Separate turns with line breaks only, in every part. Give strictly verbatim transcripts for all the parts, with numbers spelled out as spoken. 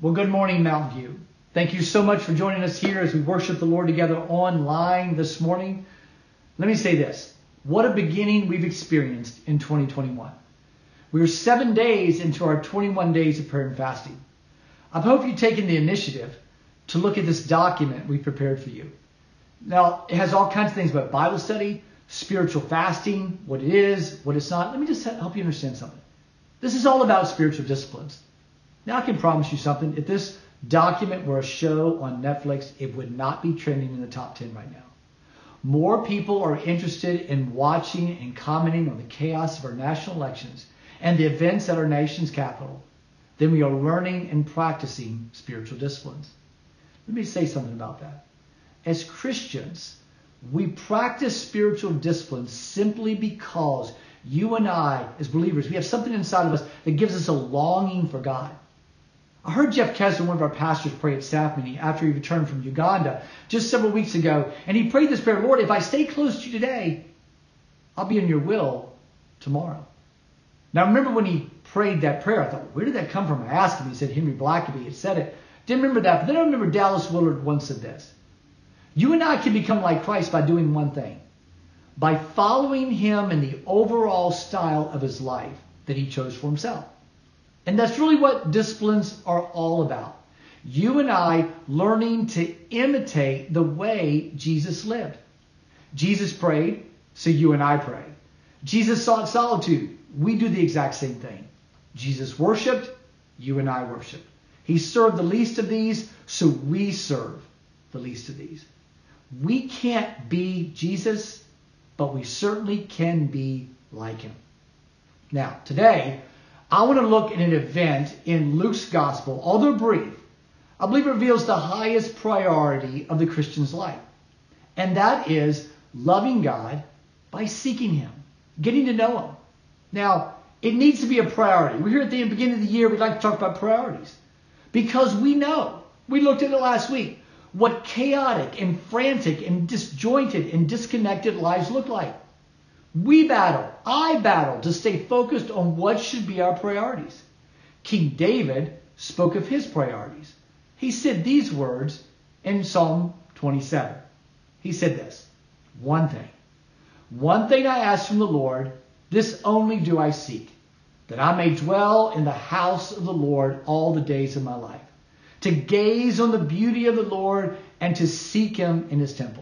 Well, good morning, Mountain View. Thank you so much for joining us here as we worship the Lord together online this morning. Let me say this. What a beginning we've experienced in twenty twenty-one. We are seven days into our twenty-one days of prayer and fasting. I hope you've taken the initiative to look at this document we prepared for you. Now, it has all kinds of things about Bible study, spiritual fasting, what it is, what it's not. Let me just help you understand something. This is all about spiritual disciplines. Now, I can promise you something. If this document were a show on Netflix, it would not be trending in the top ten right now. More people are interested in watching and commenting on the chaos of our national elections and the events at our nation's capital than we are learning and practicing spiritual disciplines. Let me say something about that. As Christians, we practice spiritual disciplines simply because you and I, as believers, we have something inside of us that gives us a longing for God. I heard Jeff Kessler, one of our pastors, pray at staff meeting after he returned from Uganda just several weeks ago. And he prayed this prayer, Lord, if I stay close to you today, I'll be in your will tomorrow. Now, remember when he prayed that prayer, I thought, where did that come from? I asked him. He said, Henry Blackaby had said it. Didn't remember that. But then I remember Dallas Willard once said this. You and I can become like Christ by doing one thing. By following him in the overall style of his life that he chose for himself. And that's really what disciplines are all about. You and I learning to imitate the way Jesus lived. Jesus prayed, so you and I pray. Jesus sought solitude. We do the exact same thing. Jesus worshiped, you and I worship. He served the least of these, so we serve the least of these. We can't be Jesus, but we certainly can be like him. Now, today, I want to look at an event in Luke's gospel, although brief, I believe it reveals the highest priority of the Christian's life. And that is loving God by seeking him, getting to know him. Now, it needs to be a priority. We're here at the beginning of the year, we'd like to talk about priorities. Because we know, we looked at it last week, what chaotic and frantic and disjointed and disconnected lives look like. We battle, I battle to stay focused on what should be our priorities. King David spoke of his priorities. He said these words in Psalm twenty-seven. He said this, one thing. One thing I ask from the Lord, this only do I seek, that I may dwell in the house of the Lord all the days of my life, to gaze on the beauty of the Lord and to seek him in his temple.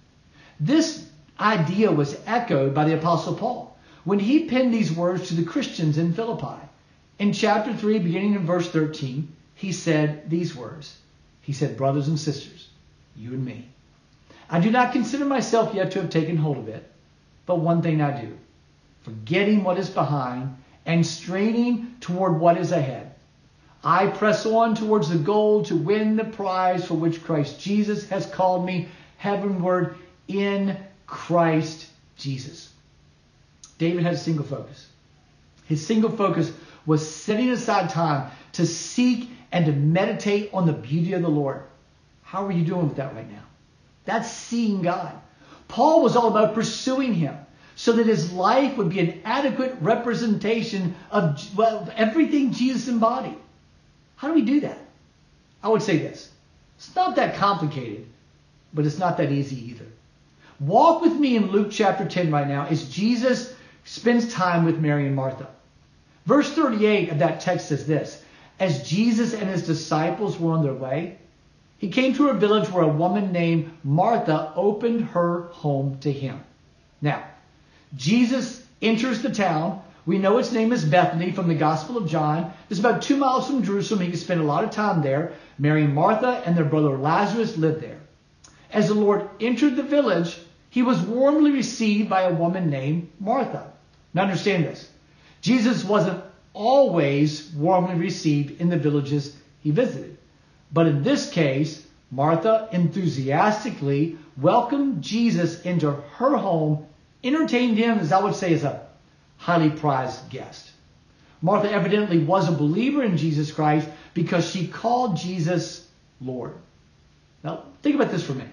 This idea was echoed by the Apostle Paul when he penned these words to the Christians in Philippi. In chapter three, beginning in verse thirteen, he said these words. He said, brothers and sisters, you and me, I do not consider myself yet to have taken hold of it, but one thing I do, forgetting what is behind and straining toward what is ahead. I press on towards the goal to win the prize for which Christ Jesus has called me heavenward in Christ Jesus. David had a single focus. His single focus was setting aside time to seek and to meditate on the beauty of the Lord. How are you doing with that right now? That's seeing God. Paul was all about pursuing him so that his life would be an adequate representation of, well, everything Jesus embodied. How do we do that? I would say this. It's not that complicated, but it's not that easy either. Walk with me in Luke chapter ten right now as Jesus spends time with Mary and Martha. Verse thirty-eight of that text says this. As Jesus and his disciples were on their way, he came to a village where a woman named Martha opened her home to him. Now, Jesus enters the town. We know its name is Bethany from the Gospel of John. It's about two miles from Jerusalem. He could spend a lot of time there. Mary and Martha and their brother Lazarus lived there. As the Lord entered the village, he was warmly received by a woman named Martha. Now understand this. Jesus wasn't always warmly received in the villages he visited. But in this case, Martha enthusiastically welcomed Jesus into her home, entertained him, as I would say, as a highly prized guest. Martha evidently was a believer in Jesus Christ because she called Jesus Lord. Now, think about this for a minute.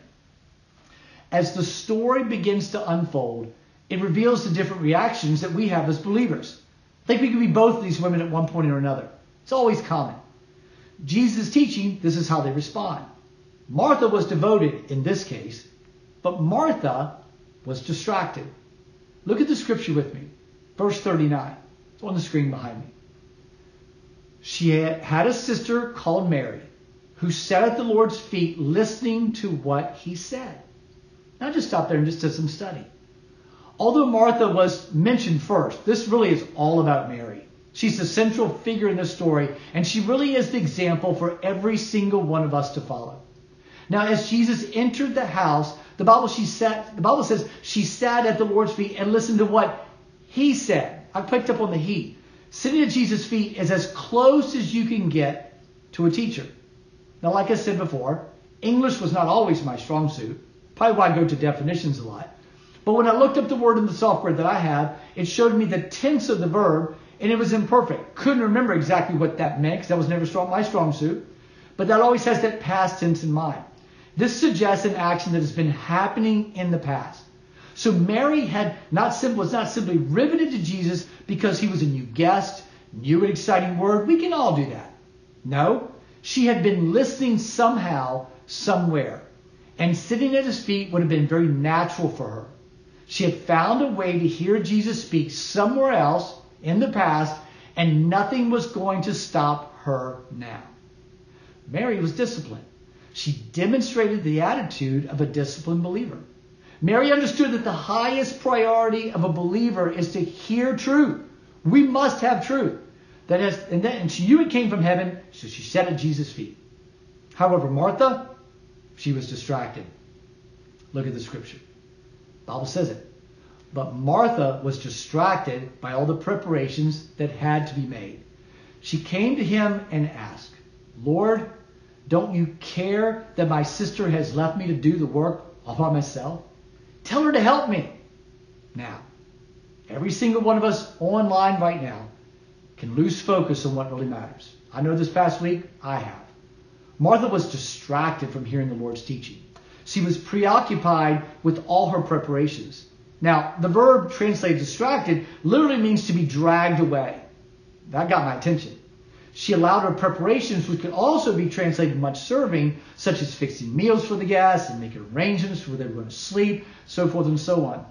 As the story begins to unfold, it reveals the different reactions that we have as believers. I think we could be both of these women at one point or another. It's always common. Jesus' teaching, this is how they respond. Martha was devoted in this case, but Martha was distracted. Look at the scripture with me. Verse thirty-nine. It's on the screen behind me. She had a sister called Mary who sat at the Lord's feet listening to what he said. Now just stop there and just do some study. Although Martha was mentioned first, this really is all about Mary. She's the central figure in the story, and she really is the example for every single one of us to follow. Now, as Jesus entered the house, the Bible, she sat, the Bible says she sat at the Lord's feet and listened to what he said. I picked up on the he. Sitting at Jesus' feet is as close as you can get to a teacher. Now, like I said before, English was not always my strong suit. Probably why I go to definitions a lot. But when I looked up the word in the software that I have, it showed me the tense of the verb, and it was imperfect. Couldn't remember exactly what that meant, because that was never strong, my strong suit. But that always has that past tense in mind. This suggests an action that has been happening in the past. So Mary had not sim- was not simply riveted to Jesus because he was a new guest, new and exciting word. We can all do that. No, she had been listening somehow, somewhere. And sitting at his feet would have been very natural for her. She had found a way to hear Jesus speak somewhere else in the past, and nothing was going to stop her now. Mary was disciplined. She demonstrated the attitude of a disciplined believer. Mary understood that the highest priority of a believer is to hear truth. We must have truth. That is, and, then, and she knew it came from heaven, so she sat at Jesus' feet. However, Martha, she was distracted. Look at the scripture. The Bible says it. But Martha was distracted by all the preparations that had to be made. She came to him and asked, Lord, don't you care that my sister has left me to do the work all by myself? Tell her to help me. Now, every single one of us online right now can lose focus on what really matters. I know this past week, I have. Martha was distracted from hearing the Lord's teaching. She was preoccupied with all her preparations. Now, the verb translated distracted literally means to be dragged away. That got my attention. She allowed her preparations, which could also be translated much serving, such as fixing meals for the guests and making arrangements for where they were going to sleep, so forth and so on.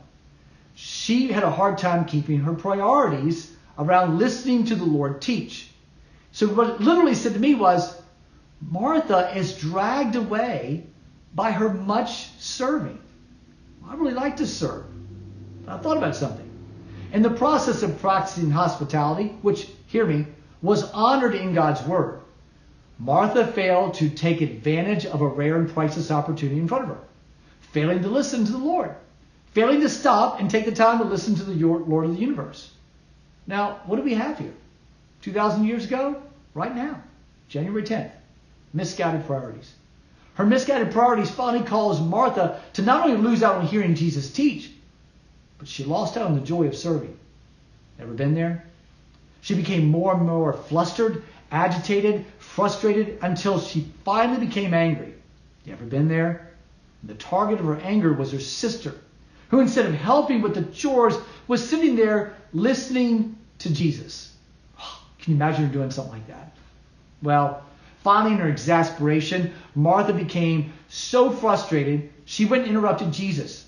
She had a hard time keeping her priorities around listening to the Lord teach. So what it literally said to me was, Martha is dragged away by her much serving. I really like to serve. I thought about something. In the process of practicing hospitality, which, hear me, was honored in God's word, Martha failed to take advantage of a rare and priceless opportunity in front of her, failing to listen to the Lord, failing to stop and take the time to listen to the Lord of the universe. Now, what do we have here? two thousand years ago? Right now, January tenth. Misguided priorities. Her misguided priorities finally caused Martha to not only lose out on hearing Jesus teach, but she lost out on the joy of serving. Ever been there? She became more and more flustered, agitated, frustrated, until she finally became angry. You ever been there? The target of her anger was her sister, who instead of helping with the chores was sitting there listening to Jesus. Can you imagine her doing something like that? Well, finally in her exasperation, Martha became so frustrated, she went and interrupted Jesus.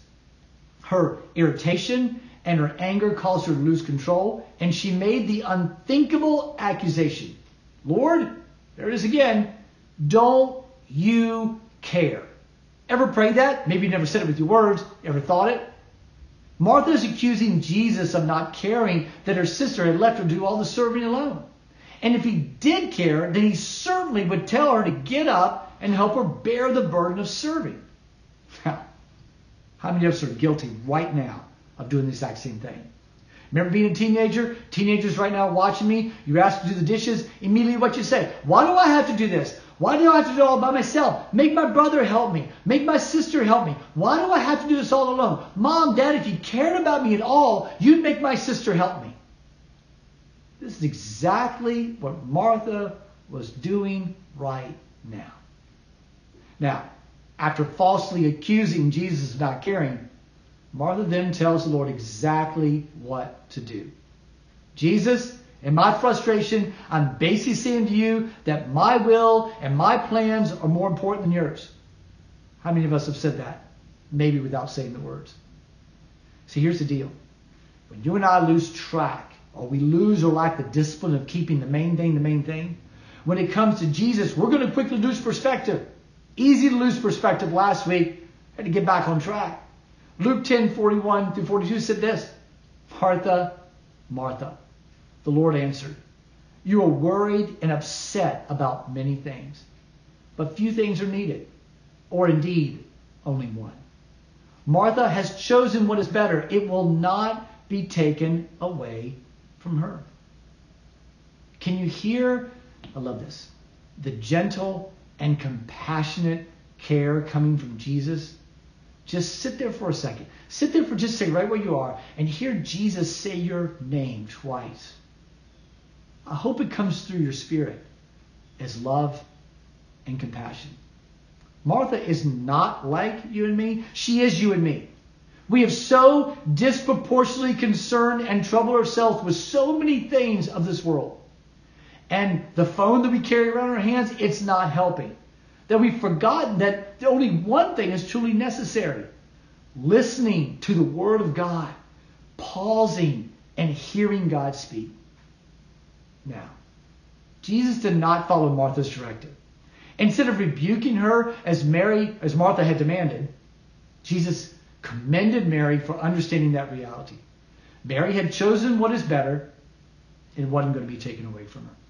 Her irritation and her anger caused her to lose control, and she made the unthinkable accusation. Lord, there it is again, don't you care? Ever prayed that? Maybe you never said it with your words. Ever thought it? Martha is accusing Jesus of not caring that her sister had left her to do all the serving alone. And if he did care, then he certainly would tell her to get up and help her bear the burden of serving. Now, how many of us are guilty right now of doing the exact same thing? Remember being a teenager? Teenagers right now watching me, you're asked to do the dishes, immediately what you say, why do I have to do this? Why do I have to do it all by myself? Make my brother help me. Make my sister help me. Why do I have to do this all alone? Mom, Dad, if you cared about me at all, you'd make my sister help me. This is exactly what Martha was doing right now. Now, after falsely accusing Jesus of not caring, Martha then tells the Lord exactly what to do. Jesus, In my frustration, I'm basically saying to you that my will and my plans are more important than yours. How many of us have said that? Maybe without saying the words. See, here's the deal. When you and I lose track, or we lose or lack the discipline of keeping the main thing the main thing, when it comes to Jesus, we're going to quickly lose perspective. Easy to lose perspective last week. Had to get back on track. Luke ten, forty-one through forty-two said this. Martha, Martha, the Lord answered, you are worried and upset about many things, but few things are needed, or indeed only one. Martha has chosen what is better. It will not be taken away from her. Can you hear, I love this, the gentle and compassionate care coming from Jesus? Just sit there for a second. Sit there for just a second, right where you are, and hear Jesus say your name twice. I hope it comes through your spirit as love and compassion. Martha is not like you and me. She is you and me. We have so disproportionately concerned and troubled ourselves with so many things of this world. And the phone that we carry around in our hands, it's not helping. That we've forgotten that only one thing is truly necessary. Listening to the Word of God. Pausing and hearing God speak. Now, Jesus did not follow Martha's directive. Instead of rebuking her as Mary, as Martha had demanded, Jesus commended Mary for understanding that reality. Mary had chosen what is better, and it wasn't going to be taken away from her.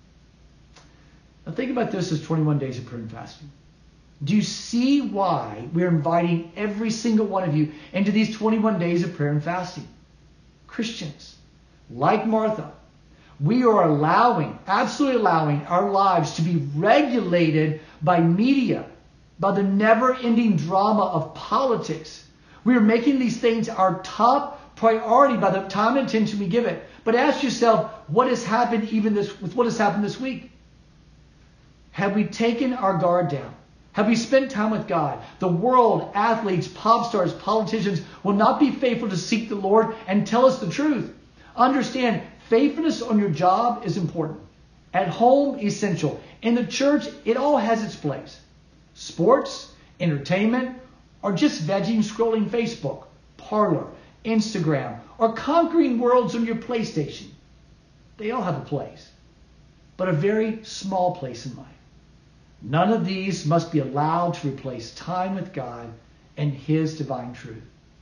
Now think about this as twenty-one days of prayer and fasting. Do you see why we're inviting every single one of you into these twenty-one days of prayer and fasting? Christians, like Martha, we are allowing, absolutely allowing our lives to be regulated by media, by the never-ending drama of politics. We are making these things our top priority by the time and attention we give it. But ask yourself, what has happened even this, with what has happened this week? Have we taken our guard down? Have we spent time with God? The world, athletes, pop stars, politicians will not be faithful to seek the Lord and tell us the truth. Understand, faithfulness on your job is important. At home, essential. In the church, it all has its place. Sports, entertainment, or just vegging scrolling Facebook, Parlor, Instagram, or conquering worlds on your PlayStation. They all have a place, but a very small place in life. None of these must be allowed to replace time with God and His divine truth.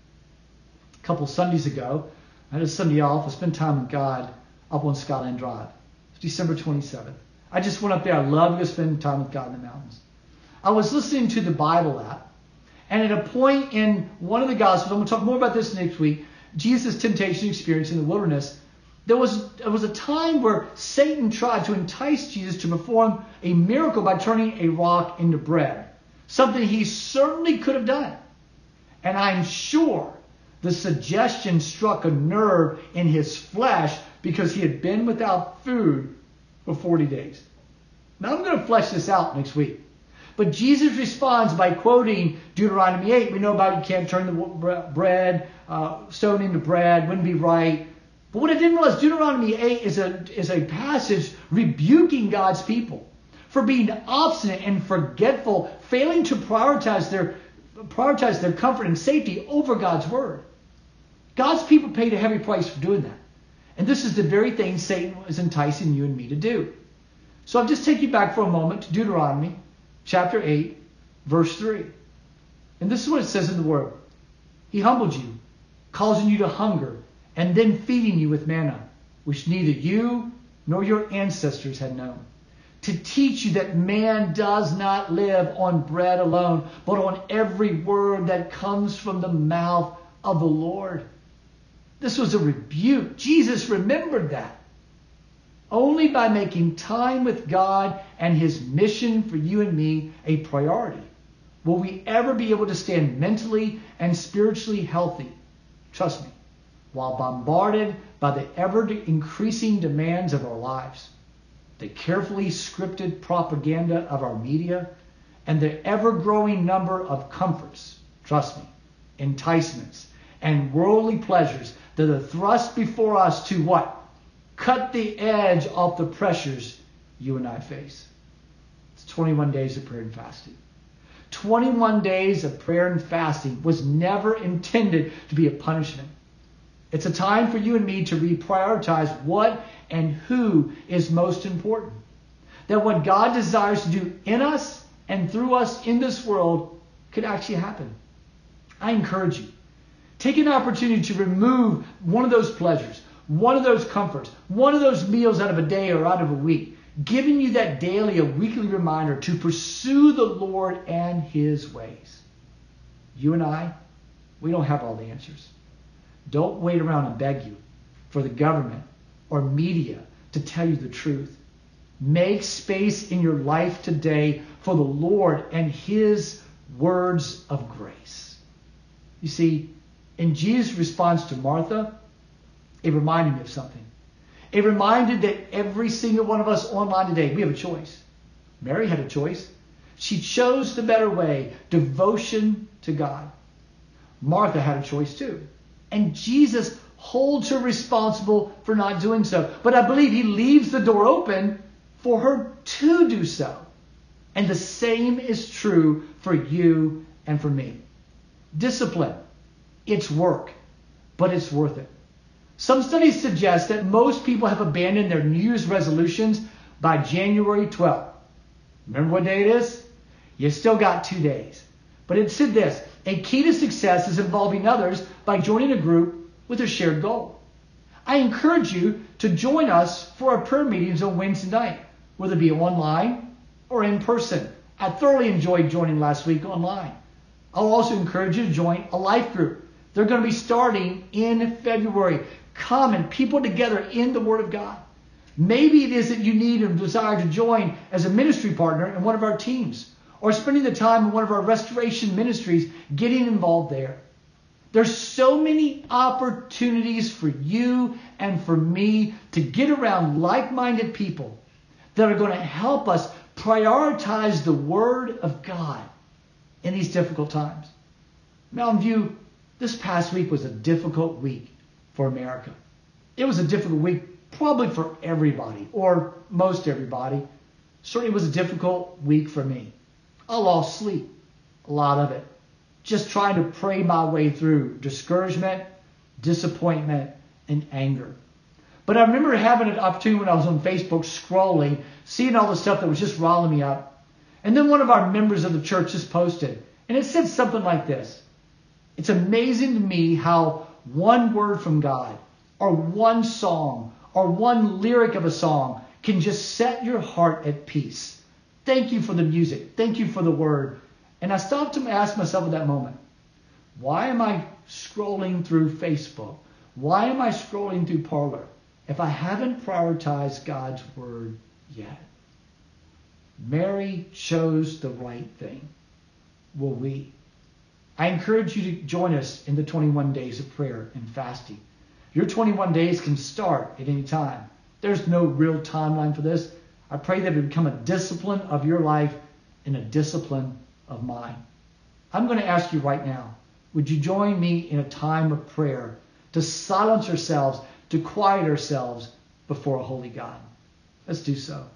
A couple Sundays ago, I had a Sunday off. I spent time with God up on Scotland Drive. It's December twenty-seventh. I just went up there. I love to go spend time with God in the mountains. I was listening to the Bible app, and at a point in one of the Gospels, I'm going to talk more about this next week, Jesus' temptation experience in the wilderness, there was, there was a time where Satan tried to entice Jesus to perform a miracle by turning a rock into bread. Something he certainly could have done. And I'm sure the suggestion struck a nerve in his flesh because he had been without food for forty days. Now I'm going to flesh this out next week. But Jesus responds by quoting Deuteronomy eight. We know about you can't turn the bread, uh, stone into bread, wouldn't be right. But what I didn't realize, Deuteronomy eight is a, is a passage rebuking God's people for being obstinate and forgetful, failing to prioritize their, prioritize their comfort and safety over God's word. God's people paid a heavy price for doing that. And this is the very thing Satan is enticing you and me to do. So I'll just take you back for a moment to Deuteronomy chapter eight, verse three. And this is what it says in the Word. He humbled you, causing you to hunger, and then feeding you with manna, which neither you nor your ancestors had known, to teach you that man does not live on bread alone, but on every word that comes from the mouth of the Lord. This was a rebuke. Jesus remembered that. Only by making time with God and His mission for you and me a priority will we ever be able to stand mentally and spiritually healthy, trust me, while bombarded by the ever-increasing demands of our lives, the carefully scripted propaganda of our media, and the ever-growing number of comforts, trust me, enticements, and worldly pleasures that are thrust before us to what? cut the edge off the pressures you and I face. It's twenty-one days of prayer and fasting. twenty-one days of prayer and fasting was never intended to be a punishment. It's a time for you and me to reprioritize what and who is most important. That what God desires to do in us and through us in this world could actually happen. I encourage you, take an opportunity to remove one of those pleasures, one of those comforts, one of those meals out of a day or out of a week, giving you that daily or weekly reminder to pursue the Lord and His ways. You and I, we don't have all the answers. Don't wait around and beg you for the government or media to tell you the truth. Make space in your life today for the Lord and His words of grace. You see, in Jesus' response to Martha, it reminded me of something. It reminded that every single one of us online today, we have a choice. Mary had a choice. She chose the better way, devotion to God. Martha had a choice too. And Jesus holds her responsible for not doing so. But I believe He leaves the door open for her to do so. And the same is true for you and for me. Discipline, it's work, but it's worth it. Some studies suggest that most people have abandoned their New Year's resolutions by January twelfth. Remember what day it is? You still got two days. But it said this: a key to success is involving others by joining a group with a shared goal. I encourage you to join us for our prayer meetings on Wednesday night, whether it be online or in person. I thoroughly enjoyed joining last week online. I'll also encourage you to join a life group. They're going to be starting in February. Come and people together in the Word of God. Maybe it is that you need and desire to join as a ministry partner in one of our teams, or spending the time in one of our restoration ministries, getting involved there. There's so many opportunities for you and for me to get around like-minded people that are going to help us prioritize the Word of God in these difficult times. Mountain View, this past week was a difficult week for America. It was a difficult week probably for everybody, or most everybody. Certainly it was a difficult week for me. I lost sleep, a lot of it, just trying to pray my way through discouragement, disappointment, and anger. But I remember having an opportunity when I was on Facebook scrolling, seeing all the stuff that was just riling me up. And then one of our members of the church just posted, and it said something like this: it's amazing to me how one word from God, or one song, or one lyric of a song can just set your heart at peace. Thank you for the music. Thank you for the word. And I stopped to ask myself at that moment, why am I scrolling through Facebook? Why am I scrolling through Parler if I haven't prioritized God's word yet? Mary chose the right thing. Will we? I encourage you to join us in the twenty-one days of prayer and fasting. Your twenty-one days can start at any time. There's no real timeline for this. I pray that it would become a discipline of your life and a discipline of mine. I'm going to ask you right now, would you join me in a time of prayer to silence ourselves, to quiet ourselves before a holy God? Let's do so.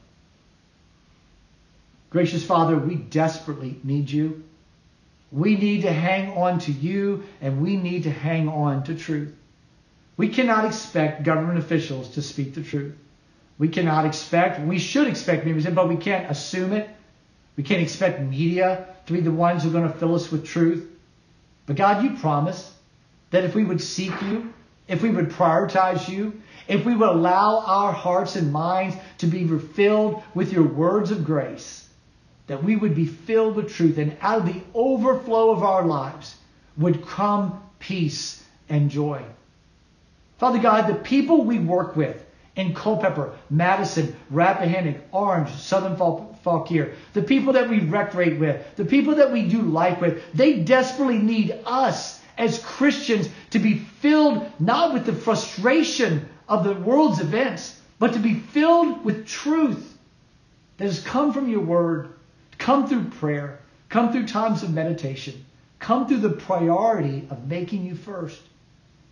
Gracious Father, we desperately need you. We need to hang on to you, and we need to hang on to truth. We cannot expect government officials to speak the truth. We cannot expect, we should expect, maybe, but we can't assume it. We can't expect media to be the ones who are going to fill us with truth. But God, you promised that if we would seek you, if we would prioritize you, if we would allow our hearts and minds to be filled with your words of grace, that we would be filled with truth, and out of the overflow of our lives would come peace and joy. Father God, the people we work with in Culpeper, Madison, Rappahannock, Orange, Southern Fauquier, the people that we recreate with, the people that we do life with, they desperately need us as Christians to be filled not with the frustration of the world's events, but to be filled with truth that has come from your word, come through prayer, come through times of meditation, come through the priority of making you first.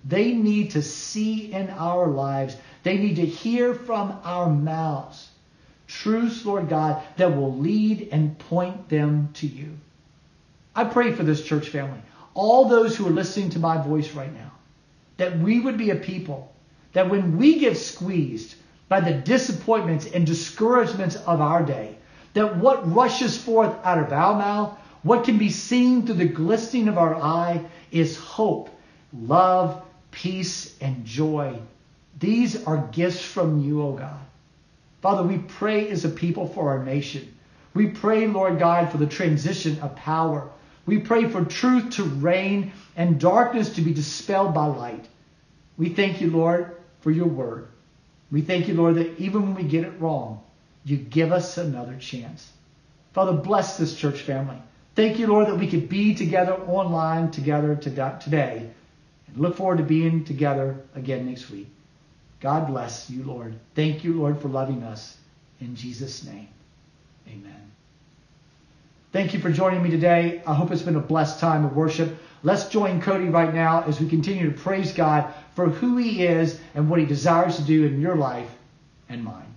They need to see in our lives. They need to hear from our mouths truths, Lord God, that will lead and point them to you. I pray for this church family, all those who are listening to my voice right now, that we would be a people that when we get squeezed by the disappointments and discouragements of our day, that what rushes forth out of our mouth, what can be seen through the glistening of our eye, is hope, love, peace, and joy. These are gifts from you, O God. Father, we pray as a people for our nation. We pray, Lord God, for the transition of power. We pray for truth to reign and darkness to be dispelled by light. We thank you, Lord, for your word. We thank you, Lord, that even when we get it wrong, you give us another chance. Father, bless this church family. Thank you, Lord, that we could be together online together today and look forward to being together again next week. God bless you, Lord. Thank you, Lord, for loving us. In Jesus' name, amen. Thank you for joining me today. I hope it's been a blessed time of worship. Let's join Cody right now as we continue to praise God for who he is and what he desires to do in your life and mine.